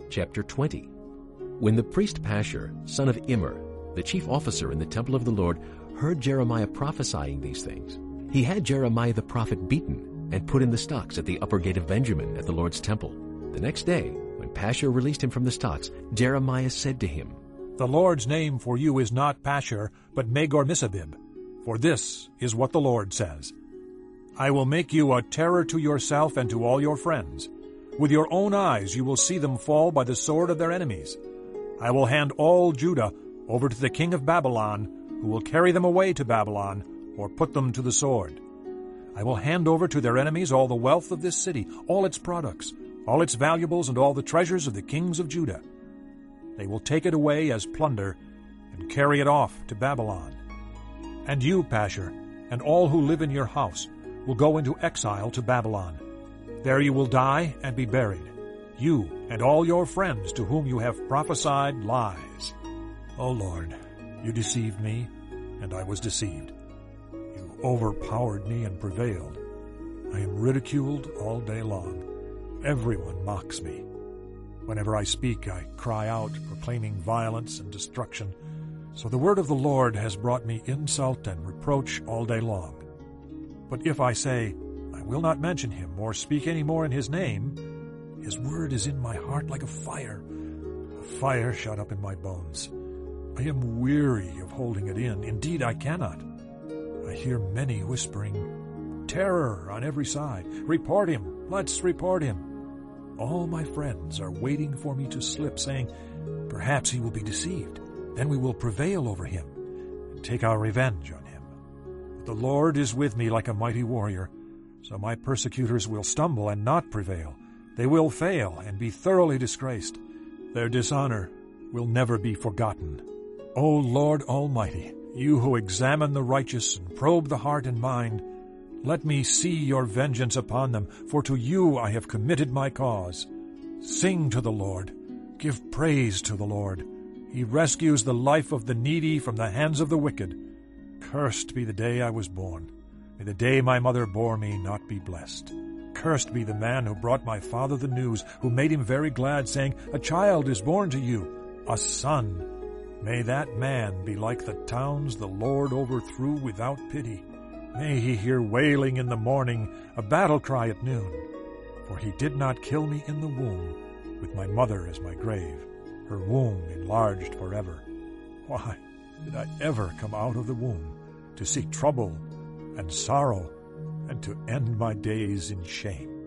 Chapter 20. When the priest Pashur, son of Immer, the chief officer in the temple of the Lord, heard Jeremiah prophesying these things, he had Jeremiah the prophet beaten and put in the stocks at the upper gate of Benjamin at the Lord's temple. The next day, when Pashur released him from the stocks, Jeremiah said to him, The Lord's name for you is not Pashur, but Magor-Missabib. For this is what the Lord says, I will make you a terror to yourself and to all your friends. With your own eyes you will see them fall by the sword of their enemies. I will hand all Judah over to the king of Babylon, who will carry them away to Babylon, or put them to the sword. I will hand over to their enemies all the wealth of this city, all its products, all its valuables, and all the treasures of the kings of Judah. They will take it away as plunder and carry it off to Babylon. And you, Pashur, and all who live in your house, will go into exile to Babylon. There you will die and be buried, you and all your friends to whom you have prophesied lies. O Lord, you deceived me, and I was deceived. You overpowered me and prevailed. I am ridiculed all day long. Everyone mocks me. Whenever I speak, I cry out, proclaiming violence and destruction. So the word of the Lord has brought me insult and reproach all day long. But if I say, I will not mention him or speak any more in his name, his word is in my heart like a fire shut up in my bones. I am weary of holding it in. Indeed, I cannot. I hear many whispering, terror on every side. Report him. Let's report him. All my friends are waiting for me to slip, saying, perhaps he will be deceived. Then we will prevail over him and take our revenge on him. But the Lord is with me like a mighty warrior, so my persecutors will stumble and not prevail. They will fail and be thoroughly disgraced. Their dishonor will never be forgotten. O Lord Almighty, you who examine the righteous and probe the heart and mind, let me see your vengeance upon them, for to you I have committed my cause. Sing to the Lord. Give praise to the Lord. He rescues the life of the needy from the hands of the wicked. Cursed be the day I was born. May the day my mother bore me not be blessed. Cursed be the man who brought my father the news, who made him very glad, saying, a child is born to you, a son. May that man be like the towns the Lord overthrew without pity. May he hear wailing in the morning, a battle cry at noon. For he did not kill me in the womb, with my mother as my grave, her womb enlarged forever. Why did I ever come out of the womb to see trouble and sorrow, and to end my days in shame?